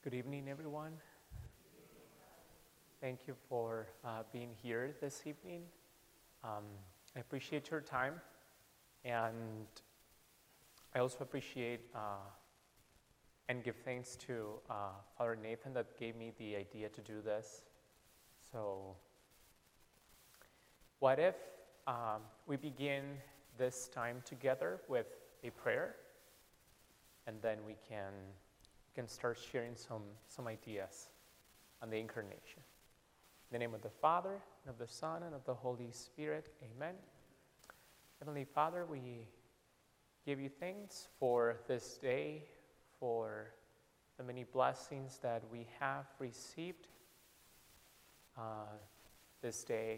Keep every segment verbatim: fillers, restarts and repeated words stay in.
Good evening, everyone. Thank you for uh, being here this evening. Um, I appreciate your time, and I also appreciate uh, and give thanks to uh, Father Nathan that gave me the idea to do this. So, what if um, we begin this time together with a prayer, and then we can can start sharing some, some ideas on the incarnation. In the name of the Father, and of the Son, and of the Holy Spirit, amen. Heavenly Father, we give you thanks for this day, for the many blessings that we have received uh, this day.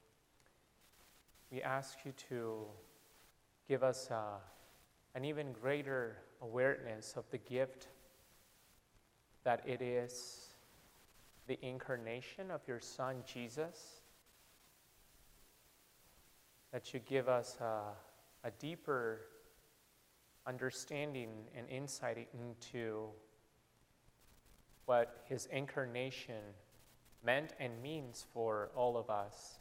We ask you to give us uh, an even greater awareness of the gift that it is the incarnation of your Son, Jesus, that you give us a, a deeper understanding and insight into what his incarnation meant and means for all of us.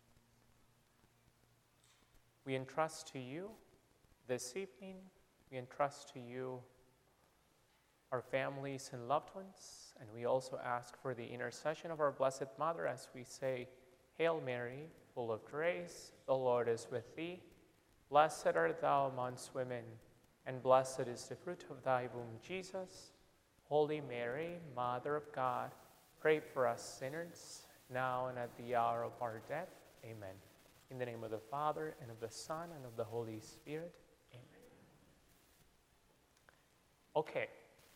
We entrust to you this evening, we entrust to you our families and loved ones, and we also ask for the intercession of our Blessed Mother as we say, Hail Mary, full of grace, the Lord is with thee. Blessed art thou amongst women, and blessed is the fruit of thy womb, Jesus. Holy Mary, Mother of God, pray for us sinners, now and at the hour of our death. Amen. In the name of the Father, and of the Son, and of the Holy Spirit. Amen. Okay.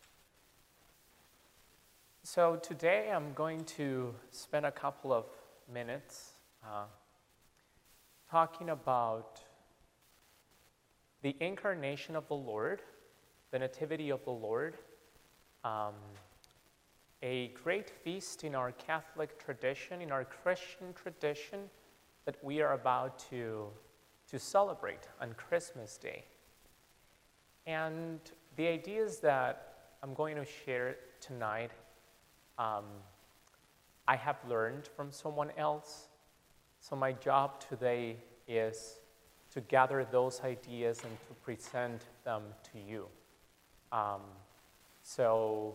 So today I'm going to spend a couple of minutes uh, talking about the incarnation of the Lord, the Nativity of the Lord, um, a great feast in our Catholic tradition, in our Christian tradition that we are about to, to celebrate on Christmas Day. And the ideas that I'm going to share tonight Um, I have learned from someone else. So my job today is to gather those ideas and to present them to you. Um, so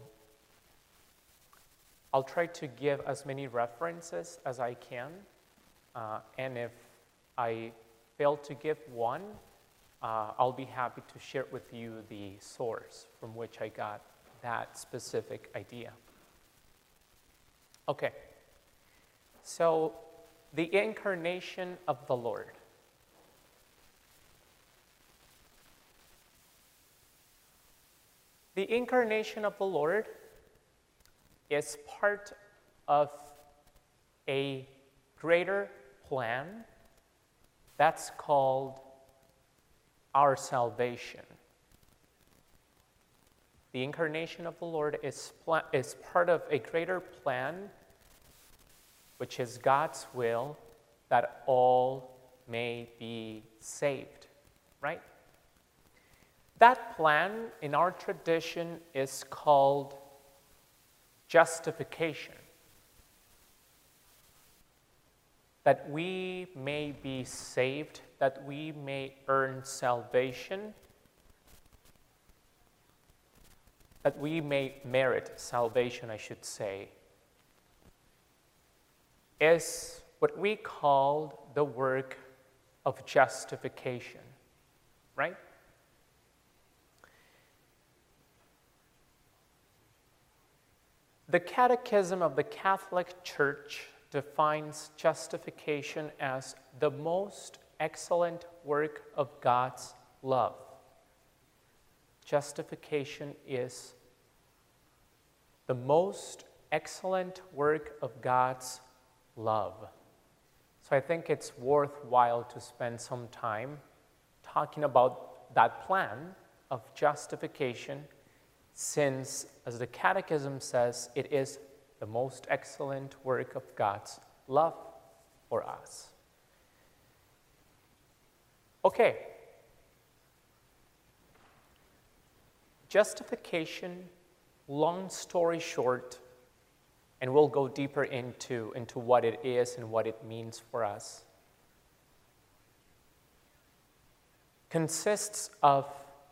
I'll try to give as many references as I can. Uh, and if I fail to give one, uh, I'll be happy to share with you the source from which I got that specific idea. Okay, so the incarnation of the Lord. The incarnation of the Lord is part of a greater plan that's called our salvation. The incarnation of the Lord is, pl- is part of a greater plan, which is God's will that all may be saved, right? That plan in our tradition is called justification. That we may be saved, that we may earn salvation, that we may merit salvation, I should say, is what we call the work of justification, right? The Catechism of the Catholic Church defines justification as the most excellent work of God's love. Justification is the most excellent work of God's love. So I think it's worthwhile to spend some time talking about that plan of justification, since, as the Catechism says, it is the most excellent work of God's love for us. Okay. Justification long story short, and we'll go deeper into, into what it is and what it means for us, consists of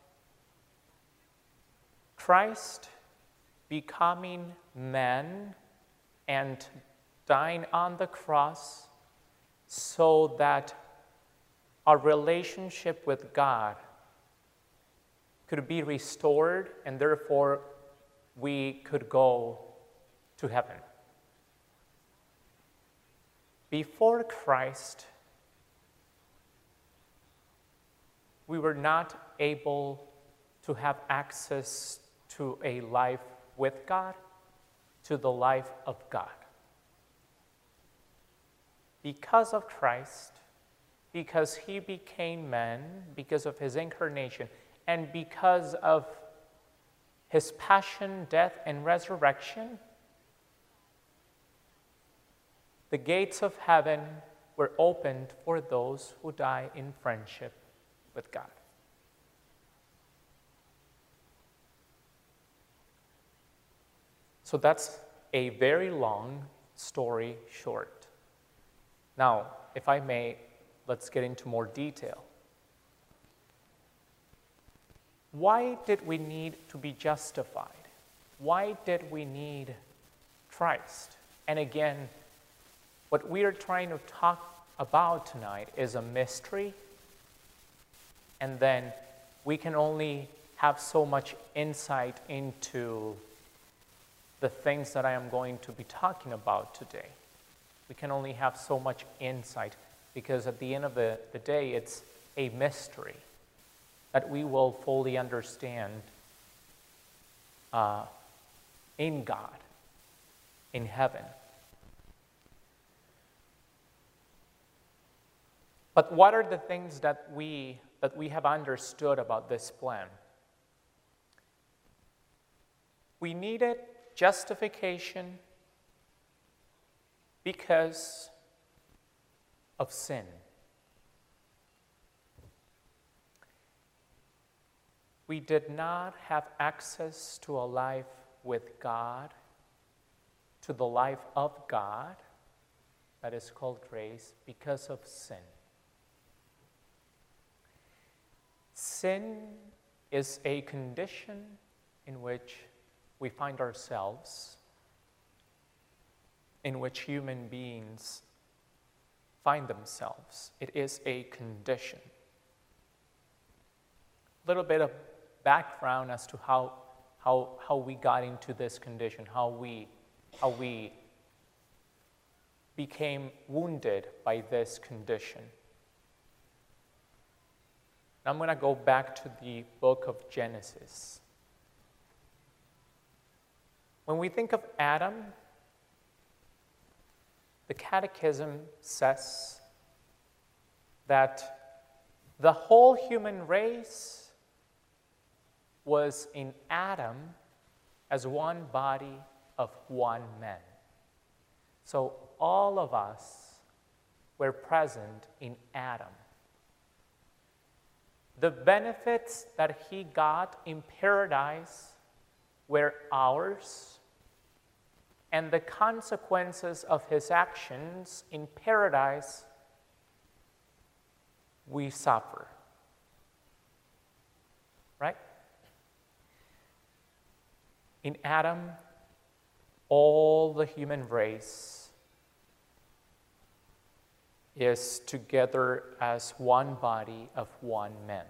Christ becoming man and dying on the cross so that our relationship with God could be restored, and therefore we could go to heaven. Before Christ, we were not able to have access to a life with God, to the life of God. Because of Christ, because he became man, because of his incarnation, and because of his passion, death, and resurrection, the gates of heaven were opened for those who die in friendship with God. So that's a very long story short. Now, if I may, let's get into more detail. Why did we need to be justified? Why did we need Christ? And again, what we are trying to talk about tonight is a mystery, and then we can only have so much insight into the things that I am going to be talking about today. We can only have so much insight because at the end of the, the day, it's a mystery that we will fully understand uh, in God, in heaven. But what are the things that we, that we have understood about this plan? We needed justification because of sin. We did not have access to a life with God, to the life of God, that is called grace, because of sin. Sin is a condition in which we find ourselves, in which human beings find themselves. It is a condition. A little bit of background as to how, how, how we got into this condition, how we, how we became wounded by this condition. I'm going to go back to the book of Genesis. When we think of Adam, the Catechism says that the whole human race was in Adam as one body of one man. So all of us were present in Adam. The benefits that he got in paradise were ours, and the consequences of his actions in paradise we suffer. Right? In Adam, all the human race is together as one body of one man.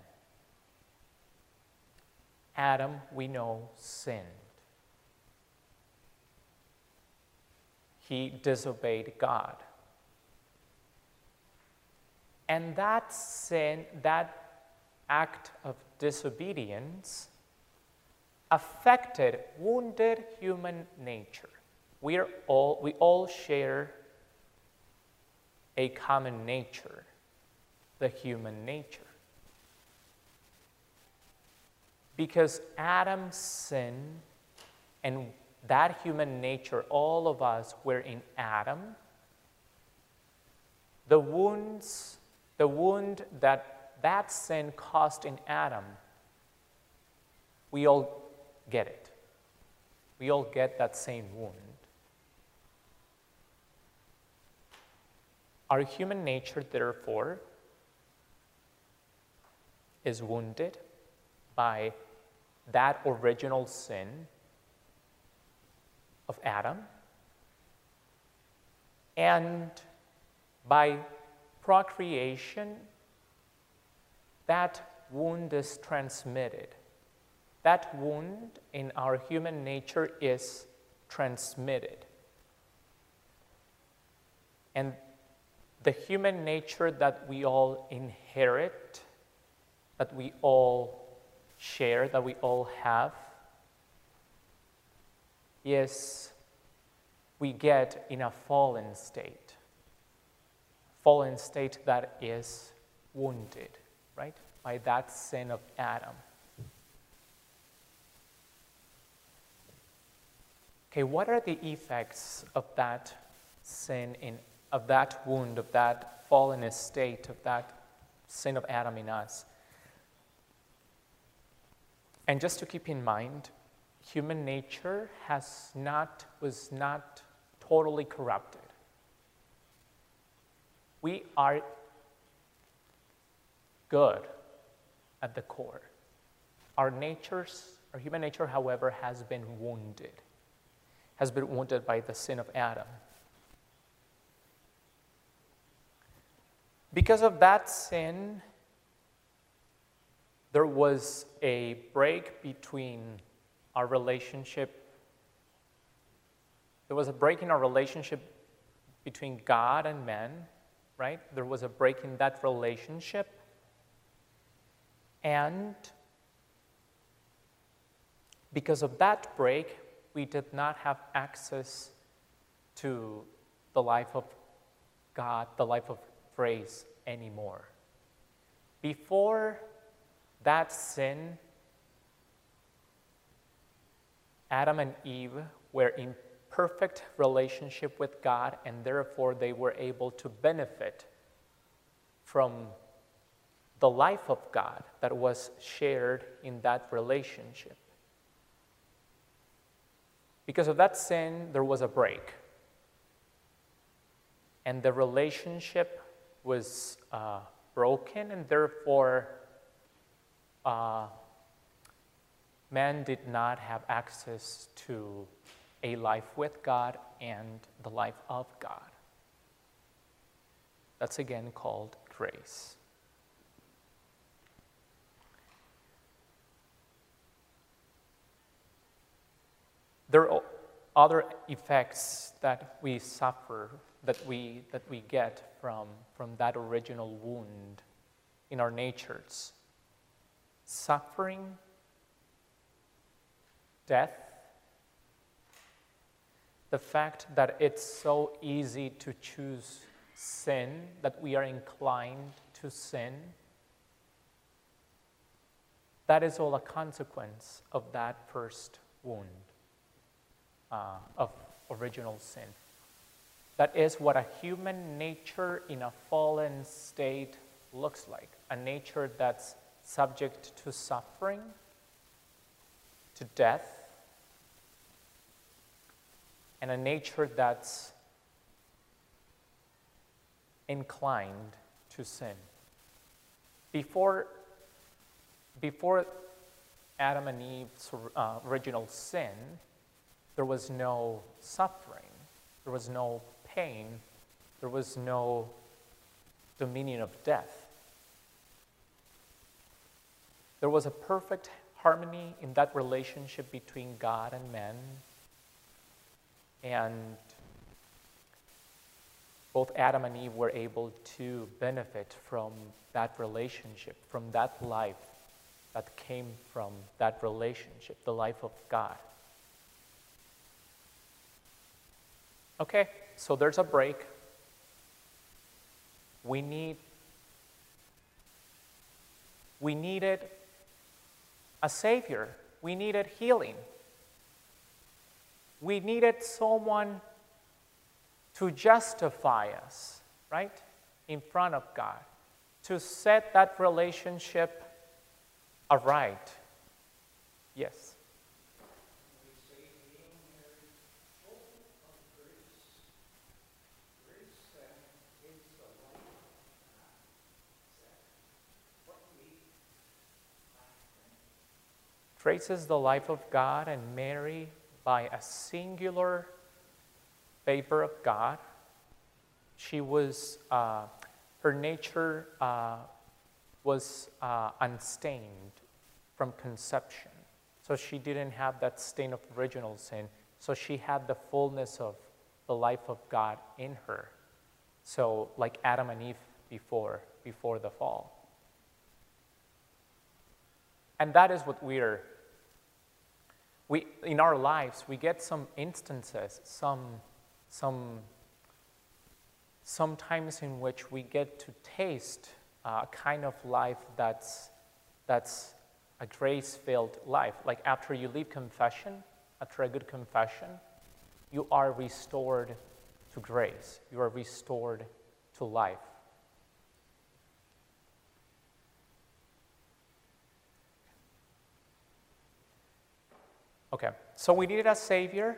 Adam, we know, sinned. He disobeyed God. And that sin, that act of disobedience, affected, wounded human nature. We are all, we all share a common nature, the human nature. Because Adam's sin and that human nature, all of us were in Adam, the wounds, the wound that that sin caused in Adam, we all get it. We all get that same wound. Our human nature, therefore, is wounded by that original sin of Adam, and by procreation, that wound is transmitted. That wound in our human nature is transmitted. And the human nature that we all inherit, that we all share, that we all have, is we get in a fallen state. Fallen state that is wounded, right, by that sin of Adam. Okay, what are the effects of that sin, in, of that wound, of that fallen state, of that sin of Adam in us? And just to keep in mind, human nature has not, was not totally corrupted. We are good at the core. Our natures, our human nature, however, has been wounded. Has been wounded by the sin of Adam. Because of that sin, there was a break between our relationship. There was a break in our relationship between God and man, right? There was a break in that relationship. And because of that break, we did not have access to the life of God, the life of grace anymore. Before that sin, Adam and Eve were in perfect relationship with God, and therefore they were able to benefit from the life of God that was shared in that relationship. Because of that sin, there was a break. And the relationship was uh, broken, and therefore uh, man did not have access to a life with God and the life of God. That's again called grace. There are other effects that we suffer, that we, that we get from, from that original wound in our natures. Suffering, death, the fact that it's so easy to choose sin, that we are inclined to sin, that is all a consequence of that first wound. Uh, of original sin. That is what a human nature in a fallen state looks like. A nature that's subject to suffering, to death, and a nature that's inclined to sin. Before, before Adam and Eve's uh, original sin, there was no suffering, there was no pain, there was no dominion of death. There was a perfect harmony in that relationship between God and man, and both Adam and Eve were able to benefit from that relationship, from that life that came from that relationship, the life of God. Okay, so there's a break. We need, we needed a Savior. We needed healing. We needed someone to justify us, right, in front of God, to set that relationship aright. Yes? We say being traces the life of God and Mary by a singular favor of God. She was, uh, her nature uh, was uh, unstained from conception. So she didn't have that stain of original sin. So she had the fullness of the life of God in her. So like Adam and Eve before, before the fall. And that is what we're, we, in our lives, we get some instances, some, some, some times in which we get to taste a kind of life that's, that's a grace-filled life. Like after you leave confession, after a good confession, you are restored to grace. You are restored to life. Okay, so we needed a Savior,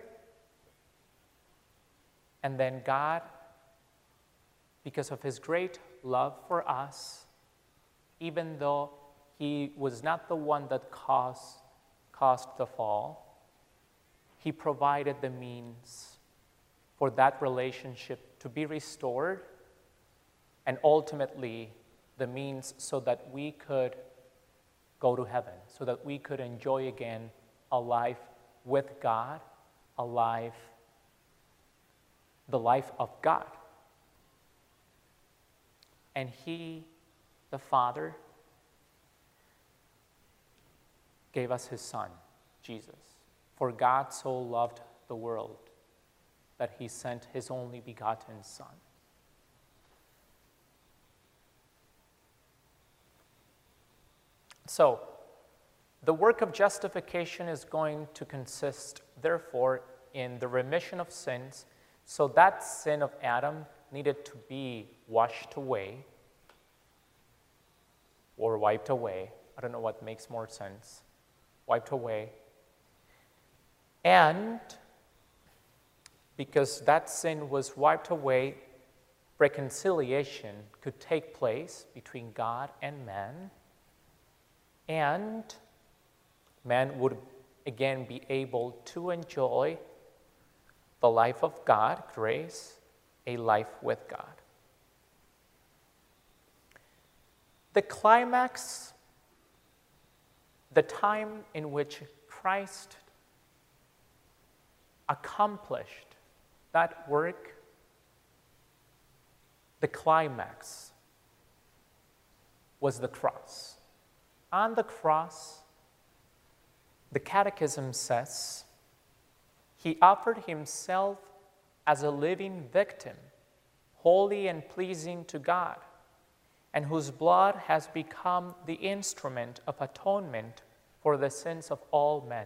and then God, because of His great love for us, even though He was not the one that caused, caused the fall, He provided the means for that relationship to be restored, and ultimately the means so that we could go to heaven, so that we could enjoy again a life with God, a life, the life of God. And He, the Father, gave us His Son, Jesus. For God so loved the world that He sent His only begotten Son. So, the work of justification is going to consist, therefore, in the remission of sins. So that sin of Adam needed to be washed away or wiped away. I don't know what makes more sense. Wiped away. And because that sin was wiped away, reconciliation could take place between God and man. And man would again be able to enjoy the life of God, grace, a life with God. The climax, the time in which Christ accomplished that work, the climax was the cross. On the cross, the Catechism says, He offered Himself as a living victim, holy and pleasing to God, and whose blood has become the instrument of atonement for the sins of all men.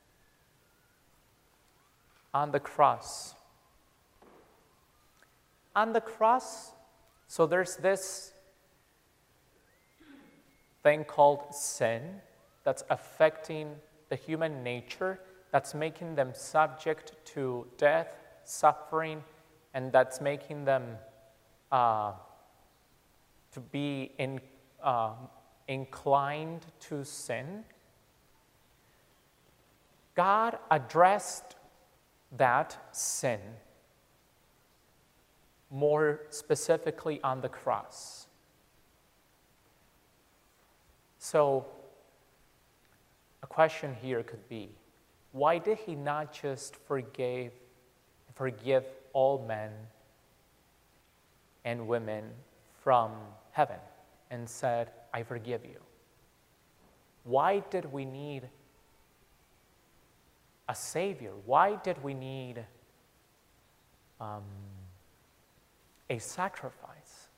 On the cross. On the cross, so there's this thing called sin that's affecting the human nature, that's making them subject to death, suffering, and that's making them uh, to be in, uh, inclined to sin. God addressed that sin more specifically on the cross. So, a question here could be, why did He not just forgive, forgive all men and women from heaven and said, I forgive you? Why did we need a Savior? Why did we need um, a sacrifice?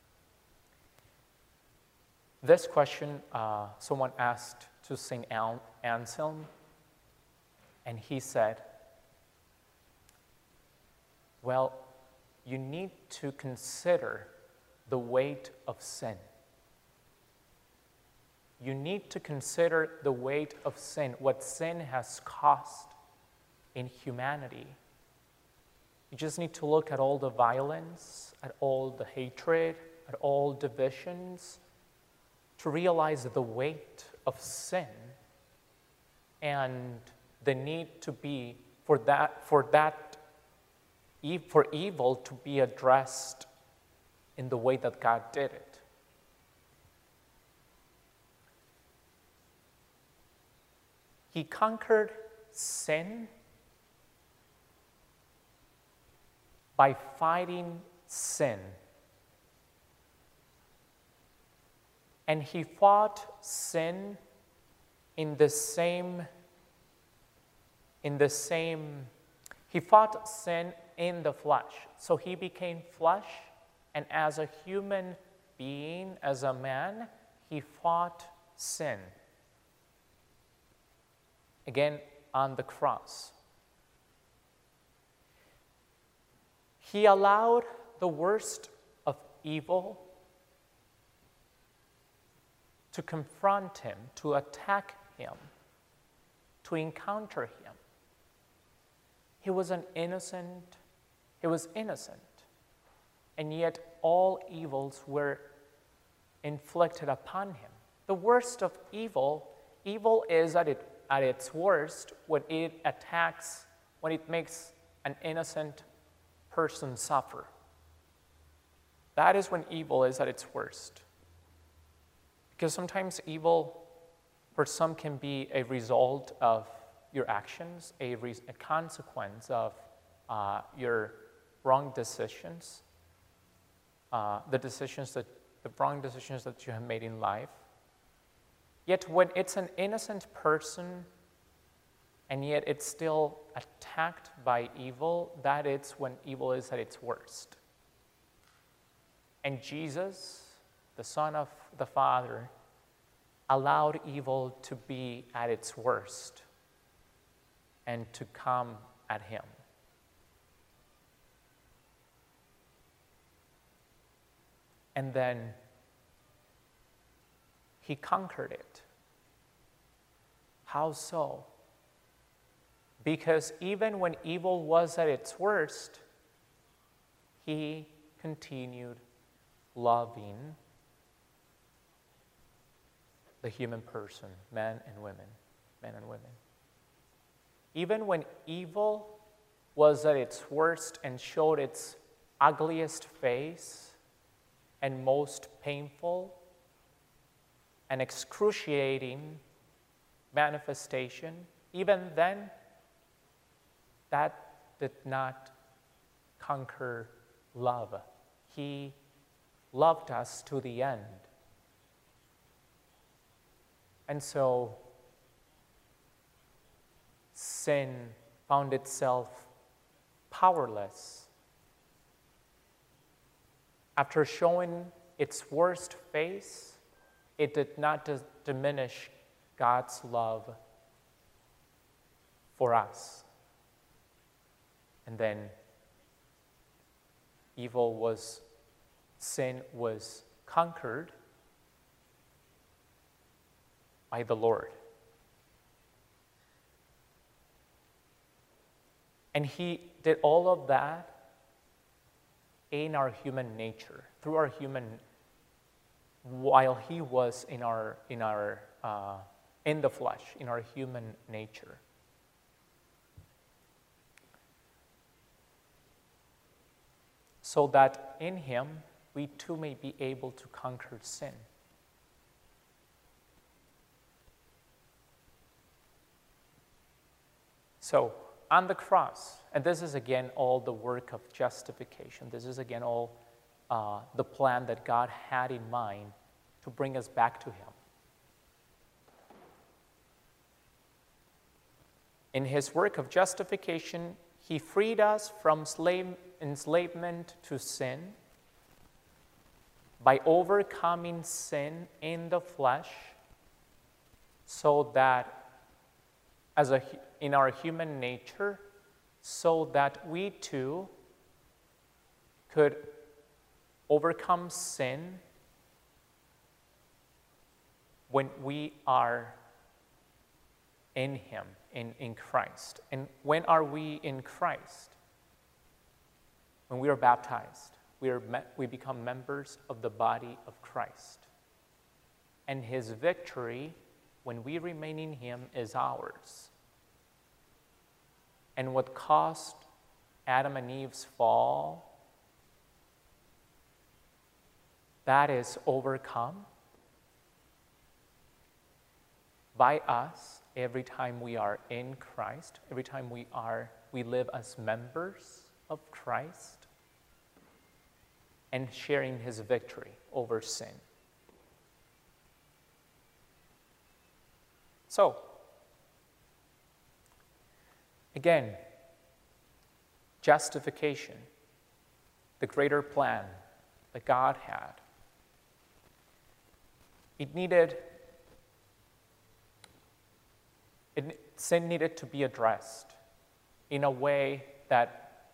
This question uh, someone asked to Saint Anselm, and he said, well, you need to consider the weight of sin. You need to consider the weight of sin, what sin has cost in humanity. You just need to look at all the violence, at all the hatred, at all divisions, to realize the weight of sin and the need to be for that for that for evil to be addressed in the way that God did it. He conquered sin by fighting sin. And he fought sin in the same, in the same, he fought sin in the flesh. So he became flesh, and as a human being, as a man, he fought sin. Again, on the cross. He allowed the worst of evil to confront him, to attack him, to encounter him. He was an innocent, he was innocent, and yet all evils were inflicted upon him. The worst of evil, evil is at, it, at its worst when it attacks, when it makes an innocent person suffer. That is when evil is at its worst. Because sometimes evil, for some, can be a result of your actions, a, re- a consequence of uh, your wrong decisions, uh, the decisions that, the wrong decisions that you have made in life. Yet when it's an innocent person, and yet it's still attacked by evil, that is when evil is at its worst. And Jesus, the Son of the Father, allowed evil to be at its worst and to come at him. And then he conquered it. How so? Because even when evil was at its worst, he continued loving the human person, men and women, men and women. Even when evil was at its worst and showed its ugliest face and most painful and excruciating manifestation, even then, that did not conquer love. He loved us to the end. And so, sin found itself powerless. After showing its worst face, it did not d- diminish God's love for us. And then evil was, sin was conquered by the Lord. And he did all of that in our human nature, through our human, while he was in our, in our, uh, in the flesh, in our human nature. So that in him, we too may be able to conquer sin. So, on the cross, and this is again all the work of justification. This is again all uh, the plan that God had in mind to bring us back to him. In his work of justification, he freed us from slave, enslavement to sin by overcoming sin in the flesh, so that as a, in our human nature, so that we too could overcome sin when we are in him, in, in Christ. And when are we in Christ? When we are baptized, we, are me- we become members of the body of Christ. And his victory when we remain in him, is ours. And what caused Adam and Eve's fall, that is overcome by us every time we are in Christ, every time we are we live as members of Christ and sharing his victory over sin. So, again, justification, the greater plan that God had. It needed, it, sin needed to be addressed in a way that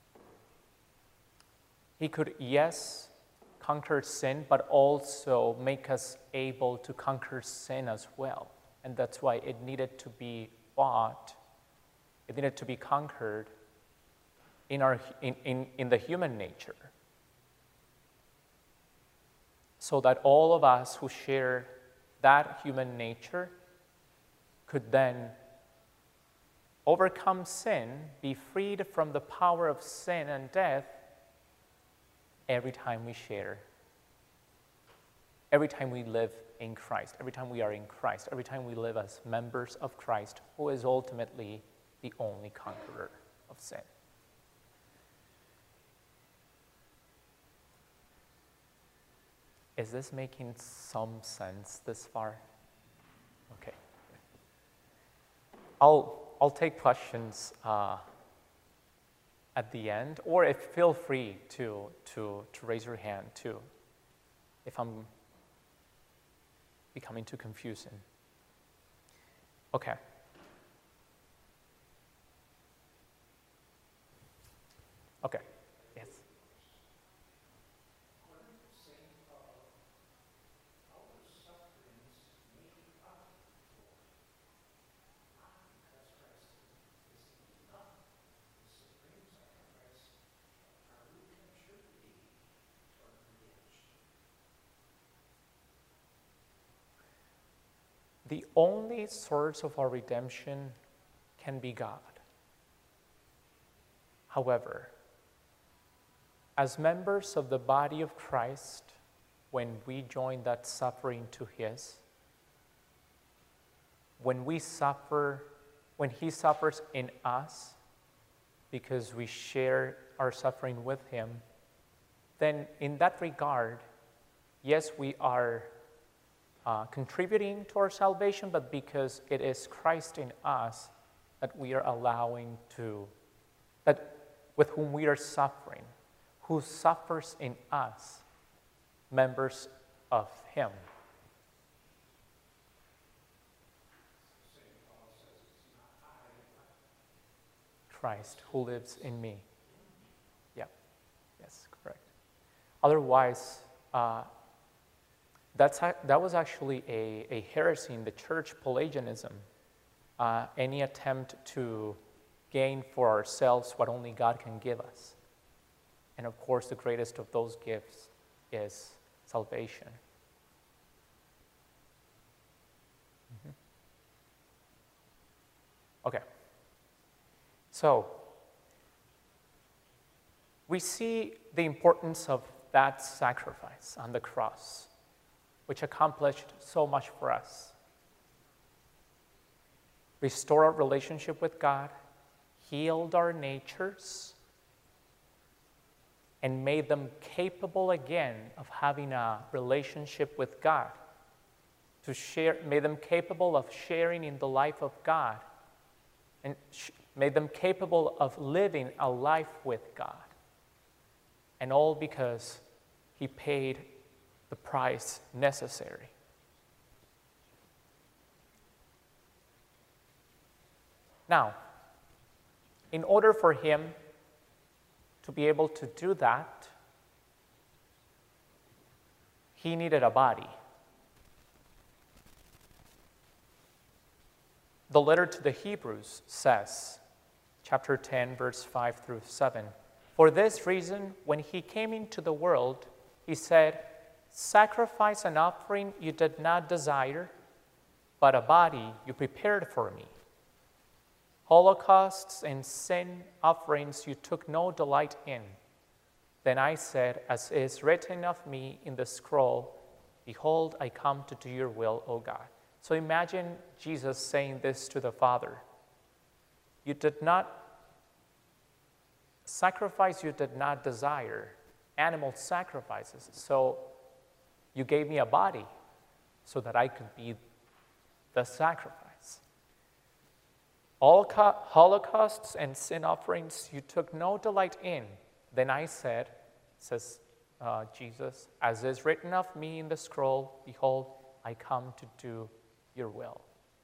he could, yes, conquer sin, but also make us able to conquer sin as well. And that's why it needed to be fought, it needed to be conquered in, our, in, in, in the human nature, so that all of us who share that human nature could then overcome sin, be freed from the power of sin and death every time we share, every time we live in Christ, every time we are in Christ, every time we live as members of Christ, who is ultimately the only conqueror of sin. Is this making some sense this far? Okay. I'll, I'll take questions uh, at the end, or if feel free to, to, to raise your hand too, if I'm becoming too confusing. Okay. Okay. Yes. The only source of our redemption can be God. However, as members of the body of Christ, when we join that suffering to his, when we suffer, when he suffers in us because we share our suffering with him, then in that regard, yes, we are Uh, contributing to our salvation, but because it is Christ in us that we are allowing to, that with whom we are suffering, who suffers in us, members of him. Christ who lives in me. Yeah, yes, correct. Otherwise, uh, That's, that was actually a, a heresy in the church, Pelagianism. Uh, any attempt to gain for ourselves what only God can give us. And of course, the greatest of those gifts is salvation. Mm-hmm. Okay. So, we see the importance of that sacrifice on the cross, which accomplished so much for us. Restored our relationship with God, healed our natures, and made them capable again of having a relationship with God. To share, made them capable of sharing in the life of God, and sh- made them capable of living a life with God. And all because he paid the price necessary. Now, in order for him to be able to do that, he needed a body. The letter to the Hebrews says, chapter ten, verse five through seven, "For this reason, when he came into the world, he said, 'Sacrifice and offering you did not desire, but a body you prepared for me. Holocausts and sin offerings you took no delight in. Then I said, as is written of me in the scroll, behold, I come to do your will, O God. So imagine Jesus saying this to the Father. You did not sacrifice, you did not desire animal sacrifices. So you gave me a body so that I could be the sacrifice. All holocausts and sin offerings you took no delight in. Then I said, says uh, Jesus, as is written of me in the scroll, behold, I come to do your will.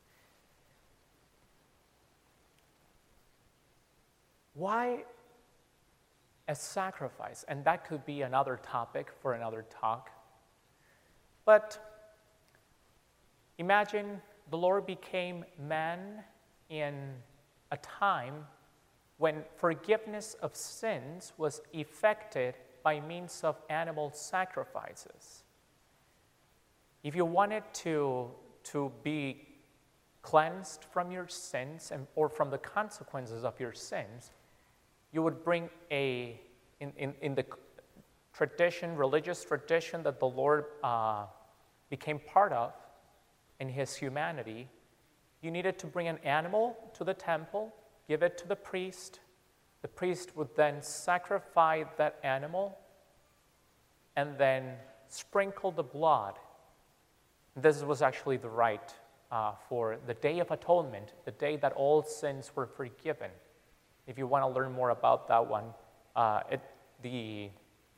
Why a sacrifice? And that could be another topic for another talk. But imagine the Lord became man in a time when forgiveness of sins was effected by means of animal sacrifices. If you wanted to, to be cleansed from your sins and, or from the consequences of your sins, you would bring a, in, in, in the tradition, religious tradition that the Lord uh, became part of in his humanity, you needed to bring an animal to the temple, give it to the priest. The priest would then sacrifice that animal and then sprinkle the blood. This was actually the rite uh, for the Day of Atonement, the day that all sins were forgiven. If you want to learn more about that one, uh, it, the,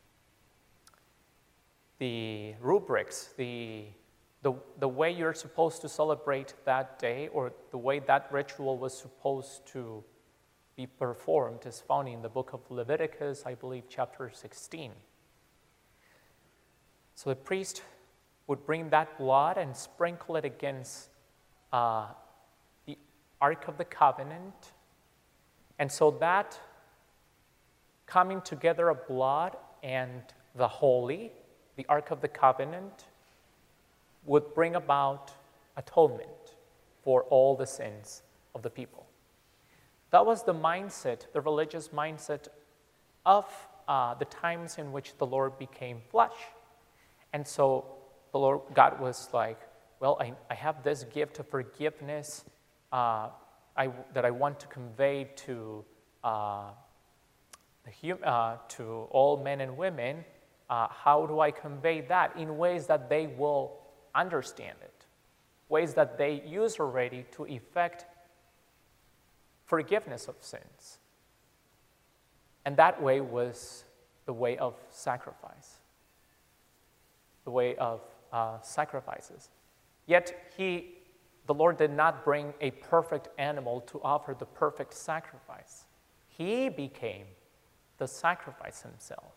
the rubrics, the, the, the way you're supposed to celebrate that day or the way that ritual was supposed to be performed is found in the book of Leviticus, I believe, chapter sixteen. So the priest would bring that blood and sprinkle it against uh, the Ark of the Covenant. And so that coming together of blood and the holy, the Ark of the Covenant, would bring about atonement for all the sins of the people. That was the mindset, the religious mindset of uh, the times in which the Lord became flesh. And so the Lord God was like, well, I, I have this gift of forgiveness uh, I, that I want to convey to uh, the hum, uh, to all men and women. Uh, how do I convey that in ways that they will understand it, ways that they use already to effect forgiveness of sins? And that way was the way of sacrifice, the way of uh, sacrifices. Yet he, the Lord did not bring a perfect animal to offer the perfect sacrifice. He became the sacrifice himself.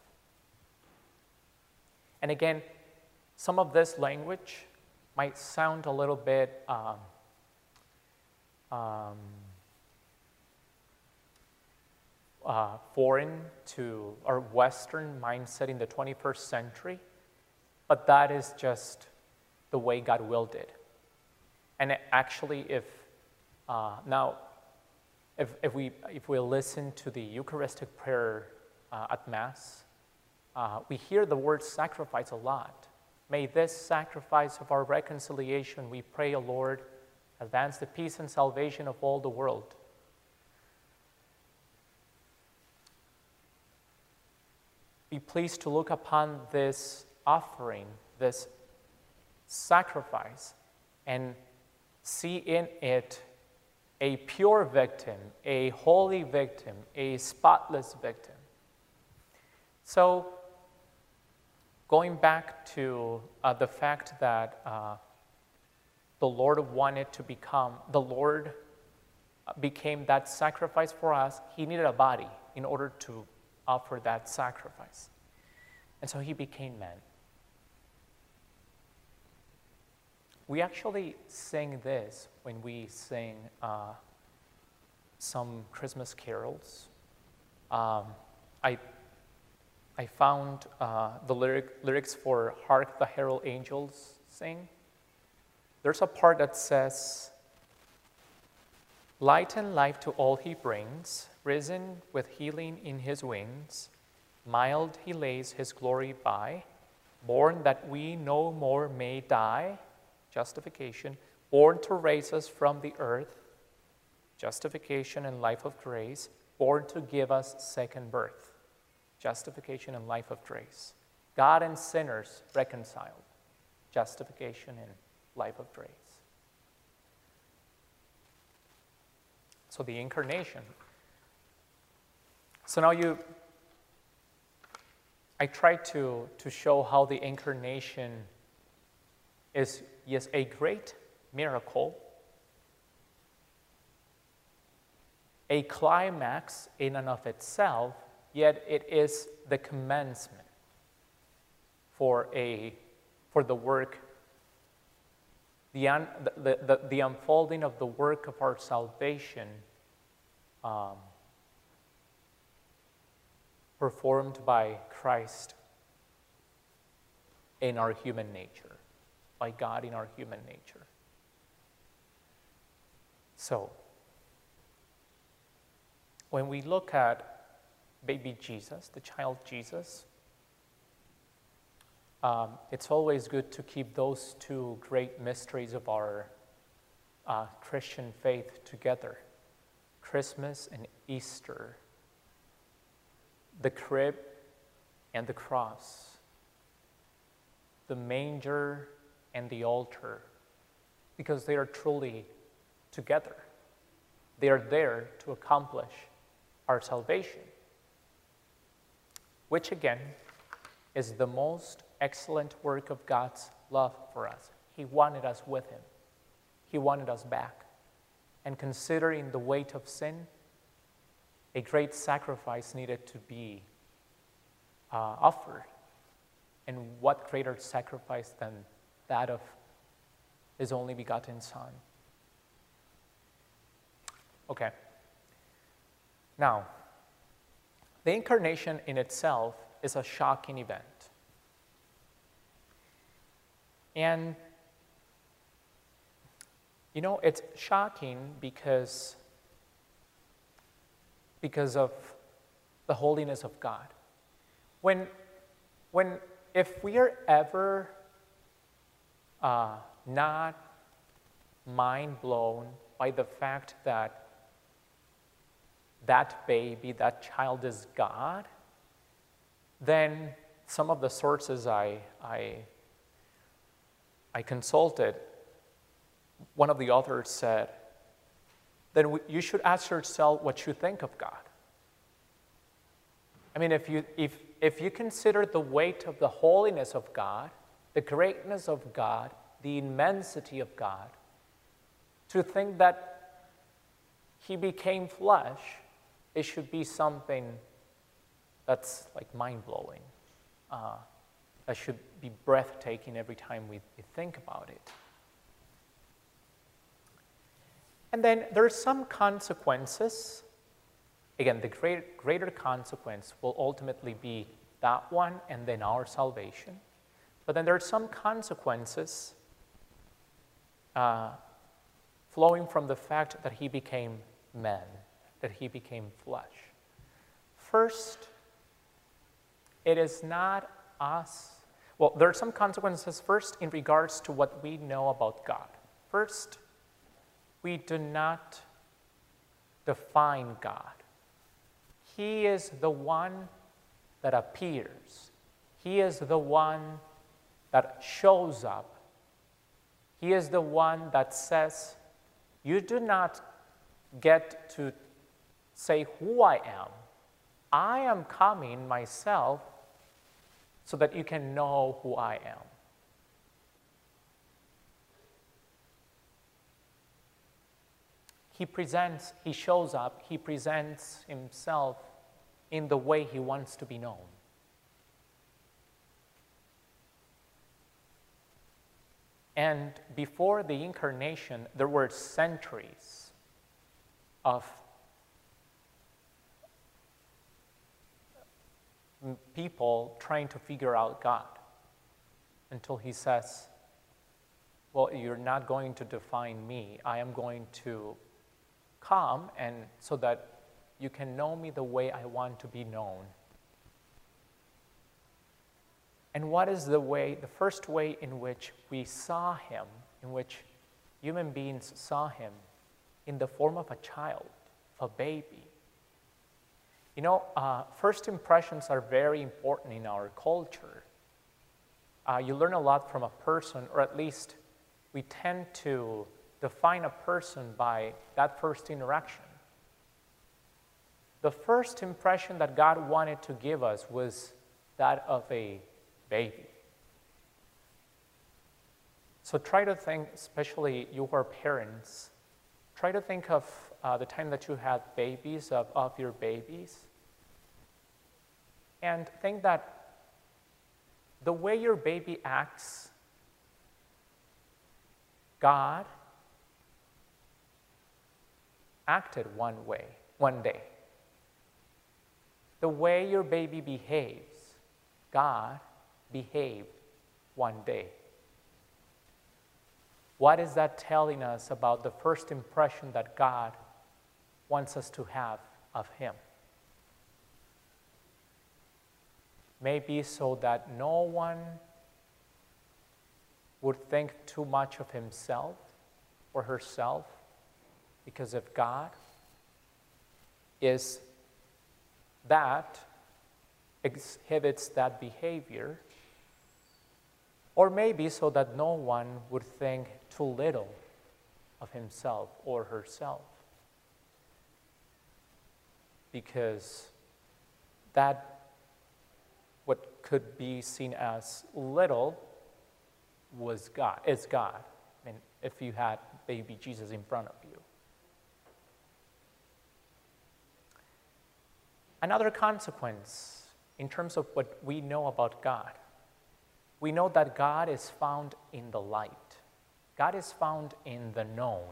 And again, some of this language might sound a little bit um, um, uh, foreign to our Western mindset in the twenty-first century, but that is just the way God willed it. And actually, if uh, now, if, if we if we listen to the Eucharistic prayer uh, at Mass, uh, we hear the word sacrifice a lot. May this sacrifice of our reconciliation, we pray, O Lord, advance the peace and salvation of all the world. Be pleased to look upon this offering, this sacrifice, and see in it a pure victim, a holy victim, a spotless victim. So, going back to uh, the fact that uh, the Lord wanted to become, the Lord became that sacrifice for us, he needed a body in order to offer that sacrifice. And so he became man. We actually sing this when we sing uh, some Christmas carols. Um, I, I found uh, the lyric, lyrics for Hark the Herald Angels Sing. there's a part that says, light and life to all he brings, risen with healing in his wings, mild he lays his glory by, born that we no more may die, justification, born to raise us from the earth, justification and life of grace, born to give us second birth, justification and life of grace. God and sinners reconciled, justification and life of grace. So the incarnation. So now you, I tried to, to show how the incarnation is, yes, a great miracle, a climax in and of itself, yet it is the commencement for, a, for the work, the, un, the, the, the unfolding of the work of our salvation um, performed by Christ in our human nature, by God in our human nature. So, when we look at baby Jesus, the child Jesus, um, it's always good to keep those two great mysteries of our uh, Christian faith together. Christmas and Easter, the crib and the cross, the manger and the altar, because they are truly together. They are there to accomplish our salvation, which again is the most excellent work of God's love for us. He wanted us with him. He wanted us back. And considering the weight of sin, a great sacrifice needed to be uh, offered. And what greater sacrifice than that of his only begotten Son? Okay. Now, the incarnation in itself is a shocking event. And, you know, it's shocking because, because of the holiness of God. When, when, if we are ever uh, not mind blown by the fact that that baby, that child is God, then some of the sources I, I, I consulted, one of the authors said, then we, you should ask yourself what you think of God. I mean, if you, if, if you consider the weight of the holiness of God, the greatness of God, the immensity of God, to think that he became flesh, it should be something that's like mind-blowing. Uh, that should be breathtaking every time we, we think about it. And then there are some consequences. Again, the great, greater consequence will ultimately be that one and then our salvation. But then there are some consequences uh, flowing from the fact that he became man, that he became flesh. First, it is not us. Well, there are some consequences first in regards to what we know about God. First, we do not define God. He is the one that appears. He is the one that shows up. He is the one that says, you do not get to say who I am. I am coming myself so that you can know who I am. He presents, he shows up, he presents himself in the way he wants to be known. And before the incarnation, there were centuries of people trying to figure out God until he says, well, you're not going to define me. I am going to come and so that you can know me the way I want to be known. And what is the way, the first way in which we saw him, in which human beings saw him? In the form of a child, of a baby. You know, uh, first impressions are very important in our culture. Uh, you learn a lot from a person, or at least we tend to define a person by that first interaction. The first impression that God wanted to give us was that of a baby. So try to think, especially you who are parents, try to think of uh, the time that you had babies, of, of your babies, and think that the way your baby acts, God acted one way, one day. The way your baby behaves, God behaved one day. What is that telling us about the first impression that God wants us to have of him? Maybe so that no one would think too much of himself or herself, because if God is that, exhibits that behavior, or maybe so that no one would think too little of himself or herself, because that what could be seen as little was God, is God. I mean, if you had baby Jesus in front of you. Another consequence in terms of what we know about God, we know that God is found in the light. God is found in the known.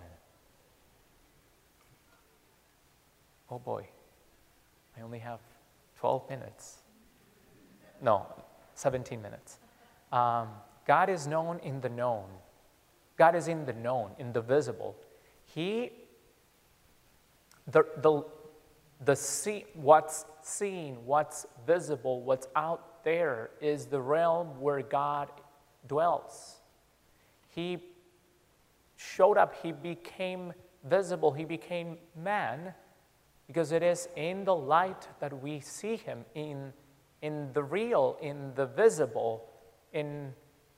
Oh boy, I only have twelve minutes. No, seventeen minutes. Um, God is known in the known. God is in the known, in the visible. He, the, the, the see, what's seen, what's visible, what's out there is the realm where God dwells. He showed up, he became visible, he became man, because it is in the light that we see him, in, in the real, in the visible, in...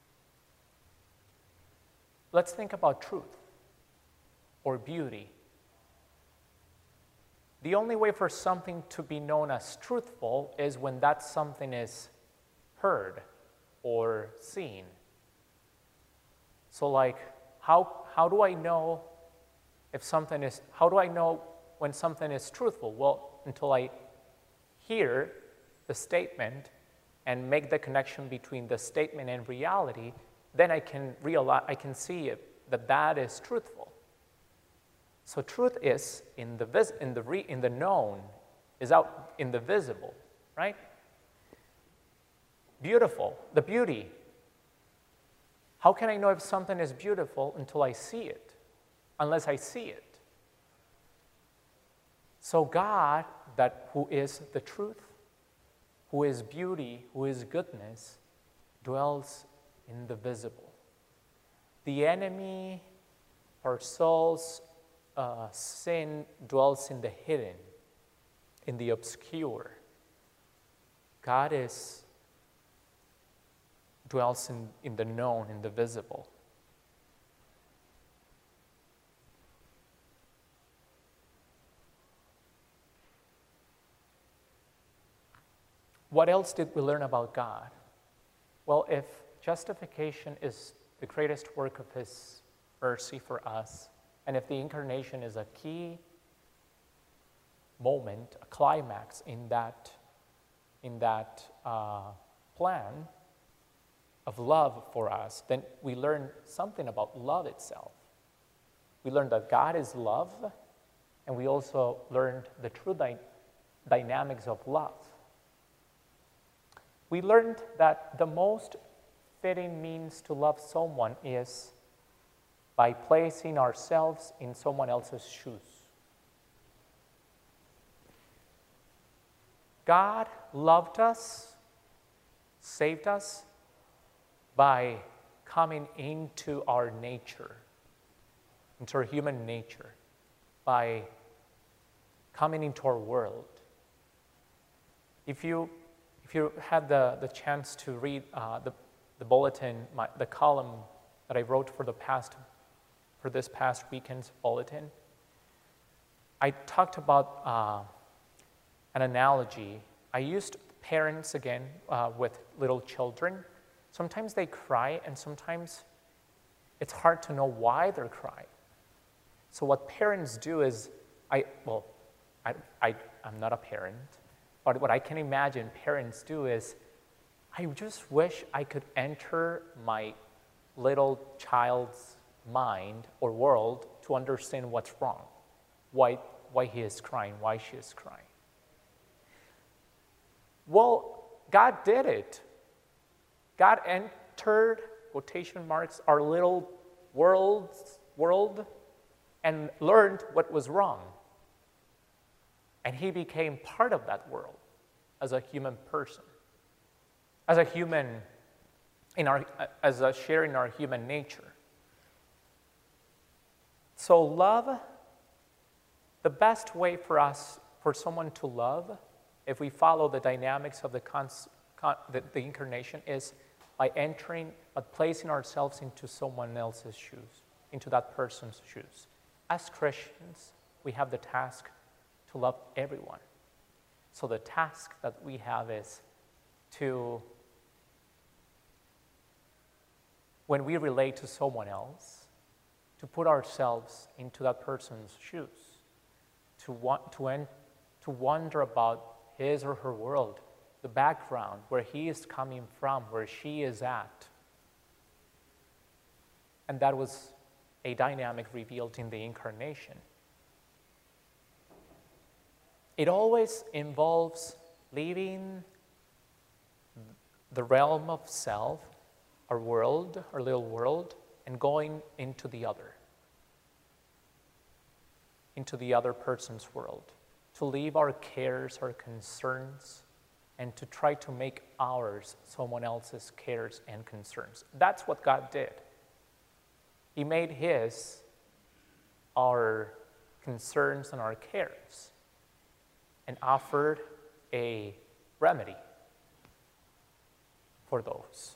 Let's think about truth or beauty. The only way for something to be known as truthful is when that something is heard or seen. So like, how, how do I know if something is, how do I know when something is truthful? Well, until I hear the statement and make the connection between the statement and reality, then I can realize, I can see it, that that is truthful. So truth is in the vis, in the re, in the known, is out in the visible, right? Beautiful, the beauty. How can I know if something is beautiful until I see it? Unless I see it. So God, that who is the truth, who is beauty, who is goodness, dwells in the visible. The enemy, our soul's uh, sin, dwells in the hidden, in the obscure. God is, dwells in, in the known, in the visible. What else did we learn about God? Well, if justification is the greatest work of his mercy for us, and if the incarnation is a key moment, a climax in that, in that uh, plan of love for us, then we learn something about love itself. We learned that God is love, and we also learned the true dy- dynamics of love. We learned that the most fitting means to love someone is by placing ourselves in someone else's shoes. God loved us, saved us by coming into our nature, into our human nature, by coming into our world. If you, if you had the, the chance to read uh, the, the bulletin, my, the column that I wrote for the past, for this past weekend's bulletin, I talked about uh, an analogy. I used parents again uh, with little children. Sometimes they cry, and sometimes it's hard to know why they're crying. So what parents do is, I well, I, I, I'm not a parent, but what I can imagine parents do is, I just wish I could enter my little child's mind or world to understand what's wrong, why, why he is crying, why she is crying. Well, God did it. God entered, quotation marks, our little world, world and learned what was wrong. And he became part of that world as a human person, as a human, in our, as a sharing our human nature. So love, the best way for us, for someone to love, if we follow the dynamics of the, cons, con, the, the incarnation, is by entering, by placing ourselves into someone else's shoes, into that person's shoes. As Christians, we have the task to love everyone. So the task that we have is to, when we relate to someone else, to put ourselves into that person's shoes, to want to, en- to wonder about his or her world, the background, where he is coming from, where she is at. And that was a dynamic revealed in the incarnation. It always involves leaving the realm of self, our world, our little world, and going into the other, into the other person's world, to leave our cares, our concerns, and to try to make ours someone else's cares and concerns. That's what God did. He made his our concerns and our cares and offered a remedy for those.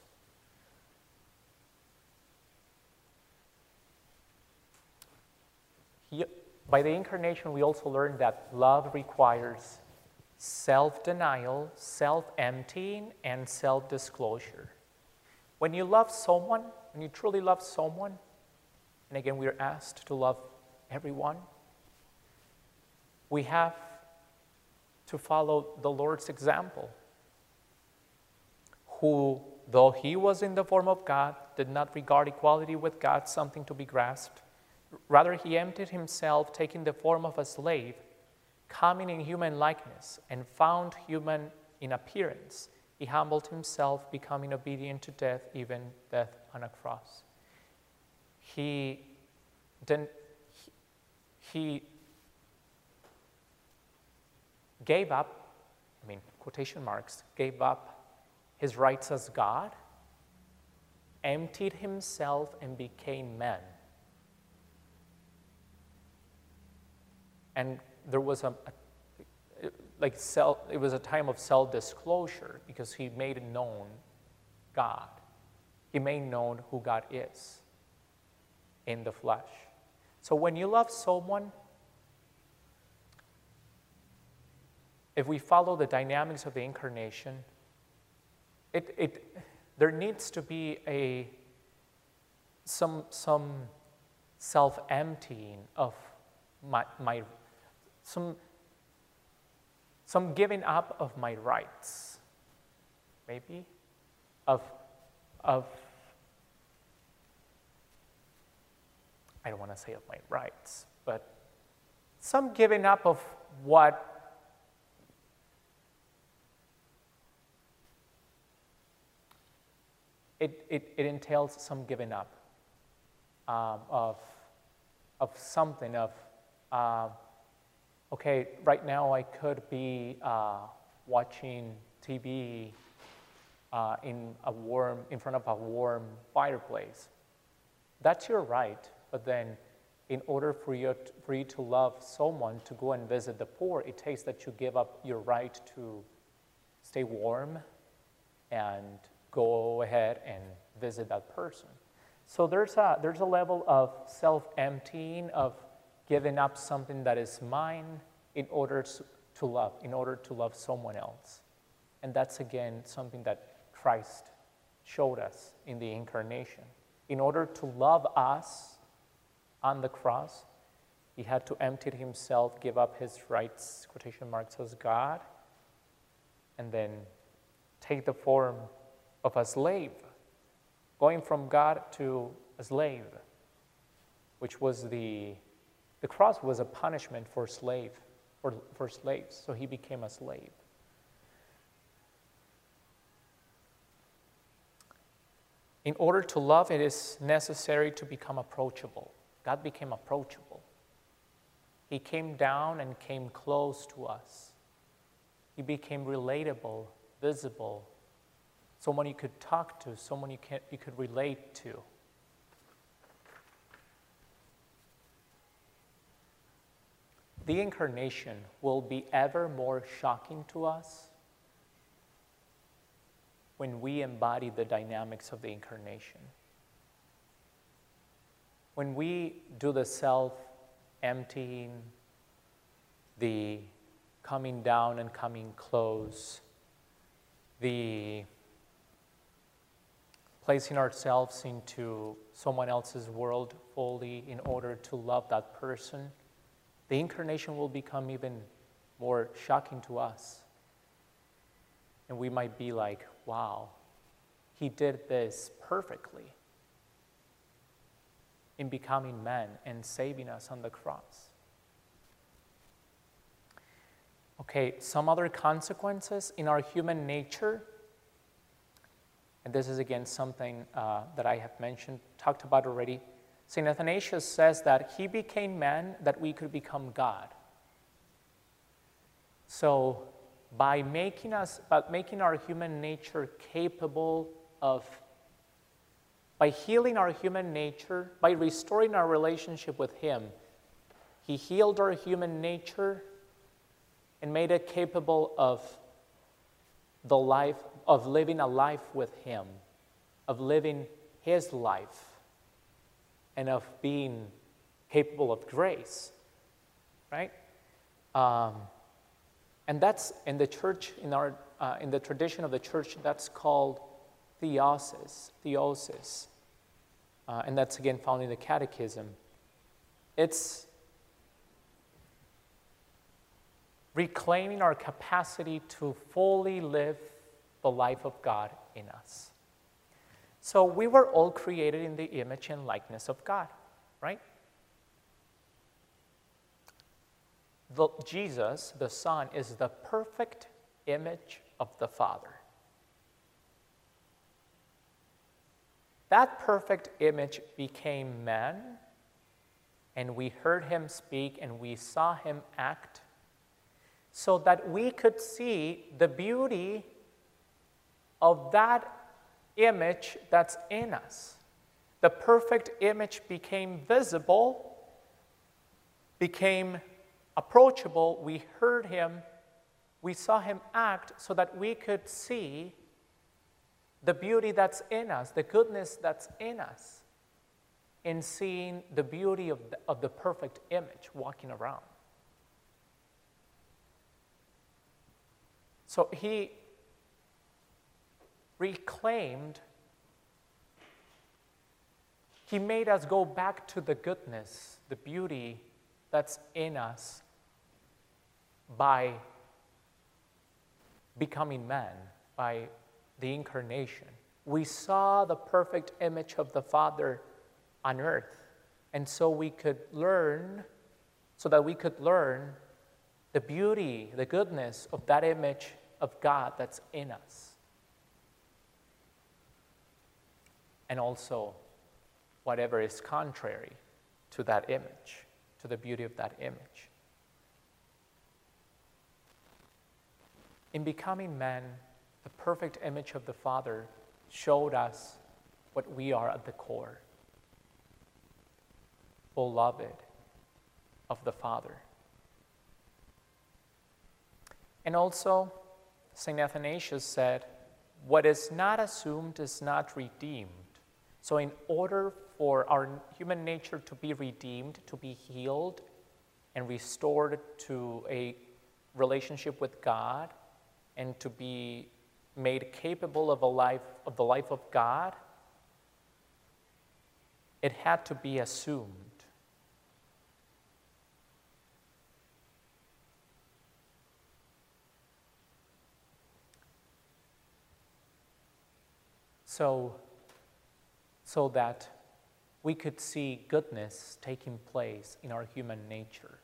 He, by the incarnation, we also learned that love requires self-denial, self-emptying, and self-disclosure. When you love someone, when you truly love someone, and again, we are asked to love everyone, we have to follow the Lord's example, who, though he was in the form of God, did not regard equality with God something to be grasped. Rather, he emptied himself, taking the form of a slave, coming in human likeness, and found human in appearance. He humbled himself, becoming obedient to death, even death on a cross. He didn't, he, he gave up, I mean, quotation marks, gave up his rights as God, emptied himself, and became man. And there was a, a like self, it was a time of self-disclosure because he made known God. He made known who God is in the flesh. So when you love someone, if we follow the dynamics of the incarnation, it, it, there needs to be a, some, some self-emptying of my, my some, some giving up of my rights, maybe, of, of, I don't want to say of my rights, but some giving up of what it, it, it entails some giving up. um, of, of something, of, uh, okay, right now I could be uh, watching T V uh, in a warm, in front of a warm fireplace. That's your right, but then in order for you, to, for you to love someone, to go and visit the poor, it takes that you give up your right to stay warm and go ahead and visit that person. So there's a, there's a level of self-emptying, of giving up something that is mine in order to love, in order to love someone else. And that's, again, something that Christ showed us in the incarnation. In order to love us on the cross, he had to empty himself, give up his rights, quotation marks, as God, and then take the form of a slave, going from God to a slave, which was the, the cross was a punishment for slave, for, for slaves, so he became a slave. In order to love, it is necessary to become approachable. God became approachable. He came down and came close to us. He became relatable, visible, someone you could talk to, someone you, can, you could relate to. The incarnation will be ever more shocking to us when we embody the dynamics of the incarnation. When we do the self-emptying, the coming down and coming close, the placing ourselves into someone else's world fully in order to love that person, the incarnation will become even more shocking to us. And we might be like, wow, he did this perfectly in becoming man and saving us on the cross. Okay, some other consequences in our human nature, and this is again something uh, that I have mentioned, talked about already. Saint Athanasius says that he became man that we could become God. So by making us, by making our human nature capable of, by healing our human nature, by restoring our relationship with him, he healed our human nature and made it capable of the life, of living a life with him, of living his life, and of being capable of grace, right? Um, and that's in the church, in our, uh, in the tradition of the church, that's called theosis, theosis, uh, and that's again found in the Catechism. It's reclaiming our capacity to fully live the life of God in us. So we were all created in the image and likeness of God, right? The, Jesus, the Son, is the perfect image of the Father. That perfect image became man, and we heard him speak and we saw him act, so that we could see the beauty of that image that's in us. The perfect image became visible, became approachable. We heard him, we saw him act, so that we could see the beauty that's in us, the goodness that's in us, in seeing the beauty of the, of the perfect image walking around. So he reclaimed, he made us go back to the goodness, the beauty that's in us by becoming man, by the incarnation. We saw the perfect image of the Father on earth, and so we could learn, so that we could learn the beauty, the goodness of that image of God that's in us. And also, whatever is contrary to that image, to the beauty of that image. In becoming man, the perfect image of the Father showed us what we are at the core, beloved of the Father. And also, Saint Athanasius said, what is not assumed is not redeemed. So in order for our human nature to be redeemed, to be healed and restored to a relationship with God, and to be made capable of a life of the life of God, it had to be assumed. So, so that we could see goodness taking place in our human nature.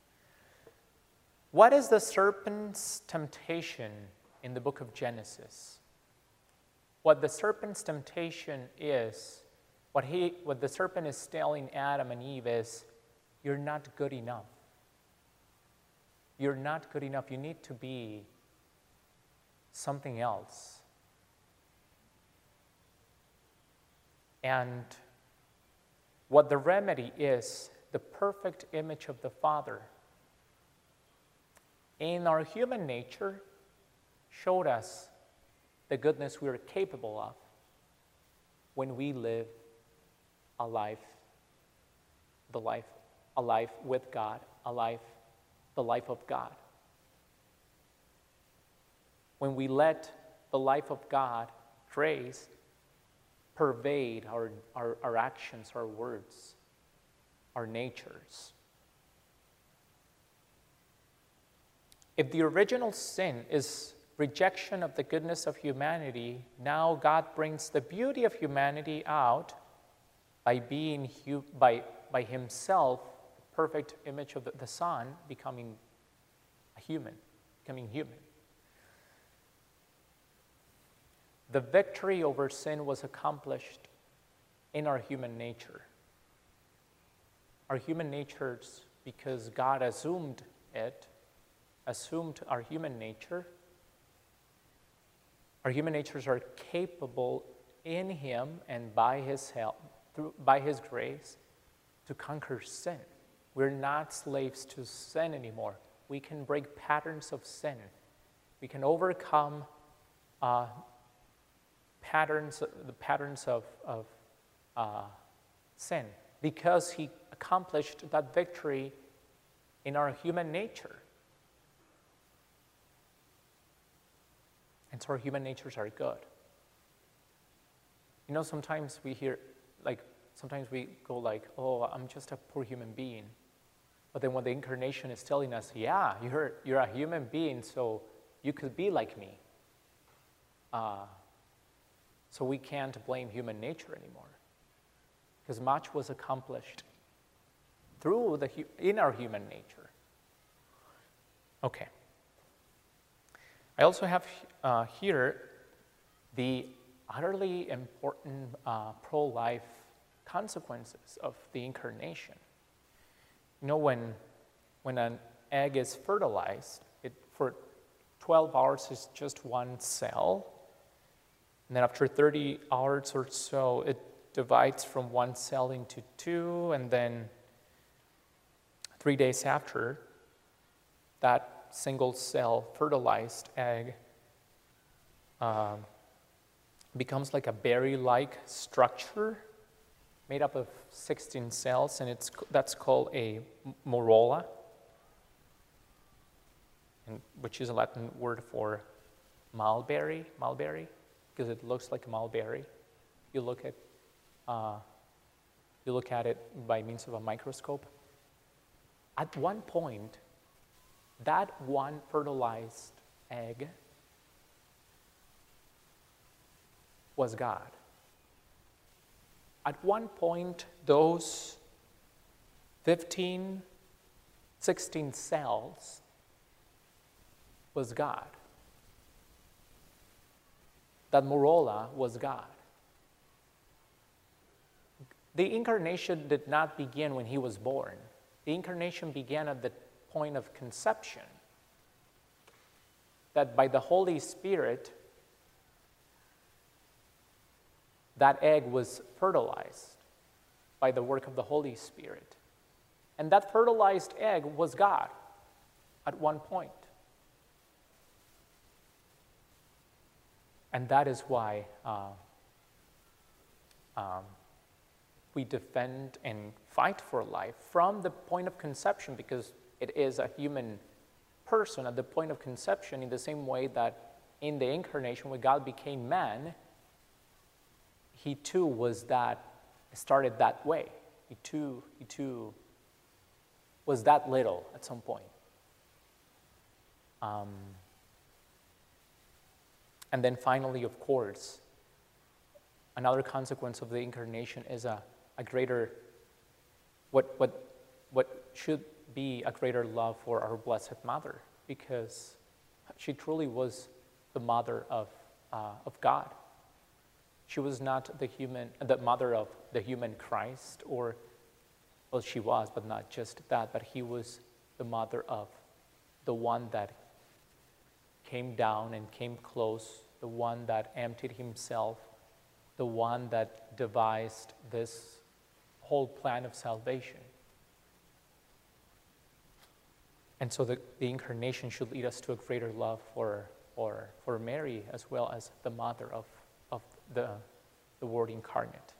What is the serpent's temptation in the book of Genesis? What the serpent's temptation is, what, he, what the serpent is telling Adam and Eve is, you're not good enough. You're not good enough. You need to be something else. And what the remedy is, the perfect image of the Father in our human nature showed us the goodness we are capable of when we live a life, the life, a life with God, a life, the life of God. When we let the life of God, grace, pervade our, our, our actions, our words, our natures. If the original sin is rejection of the goodness of humanity, now God brings the beauty of humanity out by being hu- by, by himself, the perfect image of the, the Son, becoming a human, becoming human. The victory over sin was accomplished in our human nature. Our human natures, because God assumed it, assumed our human nature. Our human natures are capable in Him and by His help, through, by His grace, to conquer sin. We're not slaves to sin anymore. We can break patterns of sin. We can overcome uh, patterns, the patterns of, of uh, sin, because He accomplished that victory in our human nature. And so our human natures are good. You know, sometimes we hear, like, sometimes we go like, oh, I'm just a poor human being. But then when the incarnation is telling us, yeah, you're, you're a human being, so you could be like me. Uh, so we can't blame human nature anymore, because much was accomplished through the, in our human nature. Okay. I also have uh, here the utterly important uh, pro-life consequences of the incarnation. You know, when, when an egg is fertilized, it, for twelve hours is just one cell. And then after thirty hours or so, it divides from one cell into two. And then three days after, that single cell fertilized egg um, becomes like a berry-like structure made up of sixteen cells, and it's that's called a morolla, and, which is a Latin word for mulberry, mulberry, because it looks like a mulberry. You look at uh, you look at it by means of a microscope. At one point, that one fertilized egg was God. At one point, those fifteen, sixteen cells was God. That morolla was God. the incarnation did not begin when he was born. The incarnation began at the point of conception. That by the Holy Spirit, that egg was fertilized by the work of the Holy Spirit. And that fertilized egg was God at one point. And that is why uh, um, we defend and fight for life from the point of conception, because it is a human person at the point of conception, in the same way that in the incarnation, when God became man, he too was that, started that way. He too, he too was that little at some point. Um, and then finally, of course, another consequence of the incarnation is a, a greater, what, what, what should be a greater love for our Blessed Mother, because she truly was the mother of, uh, of God. She was not the human, the mother of the human Christ, or, well, she was, but not just that, but he was the mother of the one that came down and came close, the one that emptied himself, the one that devised this whole plan of salvation. And so the, the incarnation should lead us to a greater love for, for, for Mary, as well as the mother of, of the, the Word incarnate.